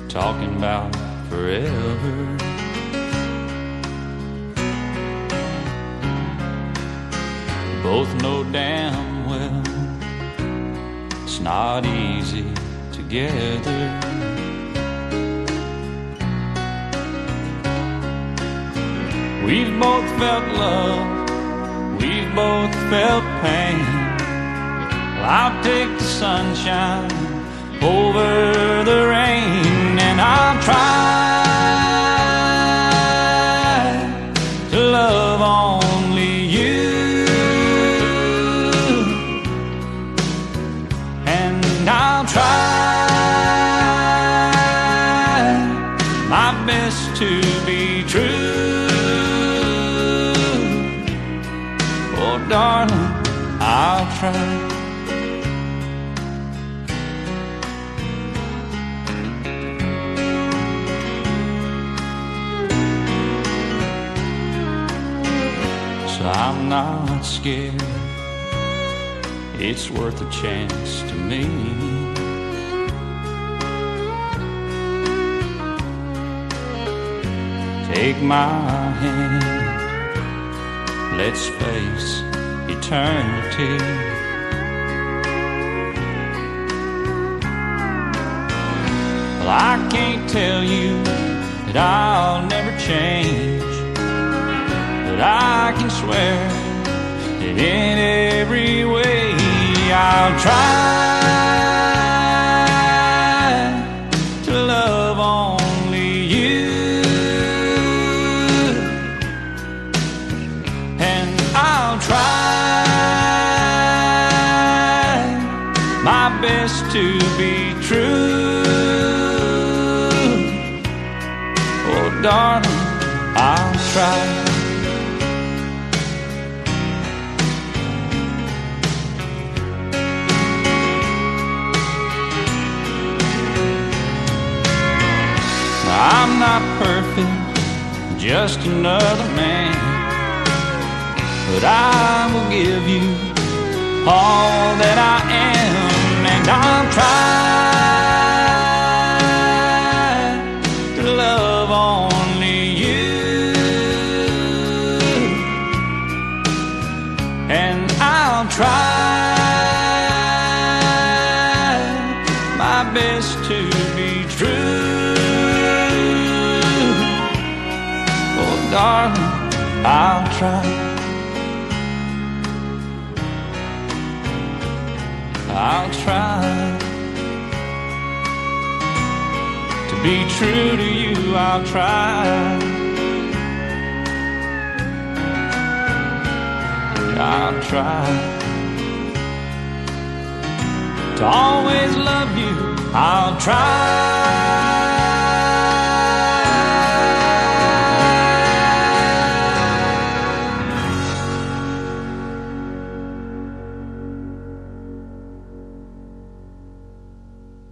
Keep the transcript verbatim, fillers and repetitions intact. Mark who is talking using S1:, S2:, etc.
S1: talking about forever. Both know damn well it's not easy together. We've both felt love, we've both felt pain. Well, I'll take the sunshine over the rain, and I'll try to love only you, and I'll try my best to be true. Oh, darling, I'll try. So I'm not scared, it's worth a chance to me. Take my hand, let's face eternity. Well, I can't tell you that I'll never change, but I can swear that in every way I'll try to love only you, and I'll try my best to be true. Oh, darling, I'll try. I'm not perfect, just another man, but I will give you all that I am, and I'll try to love only you, and I'll try my best to be true. Darling, I'll try. I'll try to be true to you. I'll try. I'll try to always love you. I'll try.